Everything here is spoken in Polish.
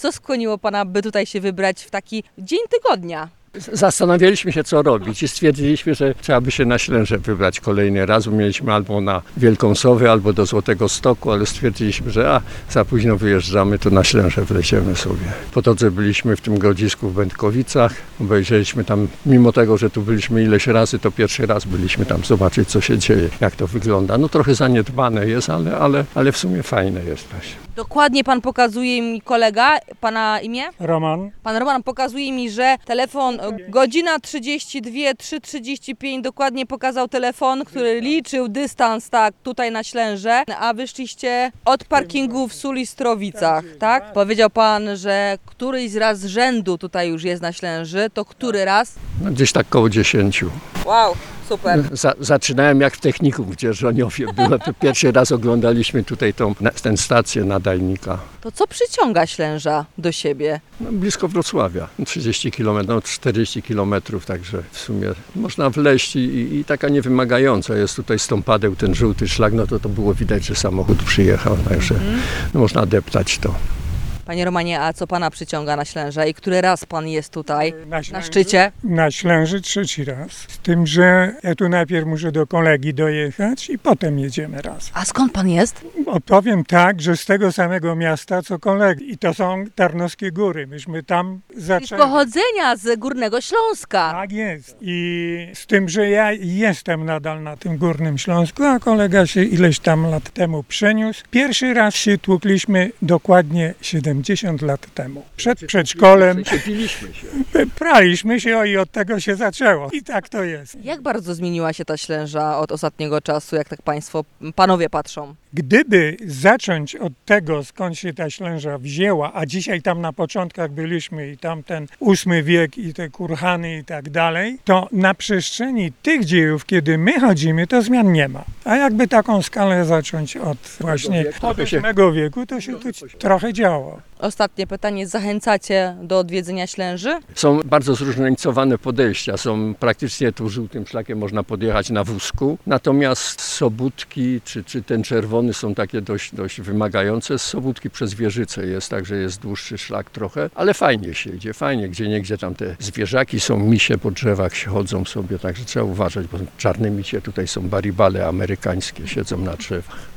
Co skłoniło Pana, by tutaj się wybrać w taki dzień tygodnia? Zastanawialiśmy się, co robić i stwierdziliśmy, że trzeba by się na Ślęże wybrać kolejny raz. Mieliśmy albo na Wielką Sowę, albo do Złotego Stoku, ale stwierdziliśmy, że za późno wyjeżdżamy, to na Ślęże wleciemy sobie. Po drodze byliśmy w tym grodzisku w Będkowicach, obejrzeliśmy tam, mimo tego, że tu byliśmy ileś razy, to pierwszy raz byliśmy tam zobaczyć, co się dzieje, jak to wygląda. No trochę zaniedbane jest, ale w sumie fajne jest właśnie. Dokładnie Pan pokazuje mi kolega, Pana imię? Roman. Pan Roman pokazuje mi, że telefon godzina 32:35 dokładnie pokazał telefon, który liczył dystans tak tutaj na Ślęże, a wyszliście od parkingu w Sulistrowicach, tak? Powiedział Pan, że któryś raz z rzędu tutaj już jest na Ślęży, to który raz? No, gdzieś tak koło 10. Wow, super. Zaczynałem jak w technikum w Dzierżoniowie. Pierwszy raz oglądaliśmy tutaj tę stację nadajnika. To co przyciąga Ślęża do siebie? No, blisko Wrocławia, 30 km, no 40 km, także w sumie można wleźć i taka niewymagająca. Jest tutaj stąpadeł, ten żółty szlak, no to było widać, że samochód przyjechał, także można deptać to. Panie Romanie, a co Pana przyciąga na Ślęże i który raz Pan jest tutaj na szczycie? Na Ślęży trzeci raz. Z tym, że ja tu najpierw muszę do kolegi dojechać i potem jedziemy raz. A skąd Pan jest? Odpowiem tak, że z tego samego miasta co kolegi. I to są Tarnowskie Góry. Myśmy tam Z zaczęli. pochodzenia z Górnego Śląska. Tak jest. I z tym, że ja jestem nadal na tym Górnym Śląsku, a kolega się ileś tam lat temu przeniósł. Pierwszy raz się tłukliśmy dokładnie 70 lat temu. Przed przedszkolem Przyczepiliśmy się. praliśmy się i od tego się zaczęło. I tak to jest. Jak bardzo zmieniła się ta Ślęża od ostatniego czasu, jak tak panowie patrzą? Gdyby zacząć od tego, skąd się ta Ślęża wzięła, a dzisiaj tam na początkach byliśmy i tam ten VIII wiek i te kurhany i tak dalej, to na przestrzeni tych dziejów, kiedy my chodzimy, to zmian nie ma. A jakby taką skalę zacząć od właśnie VIII wieku, to się tu trochę działo. Ostatnie pytanie, zachęcacie do odwiedzenia Ślęży? Są bardzo zróżnicowane podejścia. Praktycznie tu żółtym szlakiem można podjechać na wózku. Natomiast Sobótki czy ten czerwony są takie dość wymagające. Z Sobótki przez Wieżyce jest, także jest dłuższy szlak trochę, ale fajnie się idzie, fajnie. Gdzieniegdzie tam te zwierzaki są, misie po drzewach się chodzą sobie, także trzeba uważać, bo czarne misie tutaj są baribale amerykańskie, siedzą na drzewach.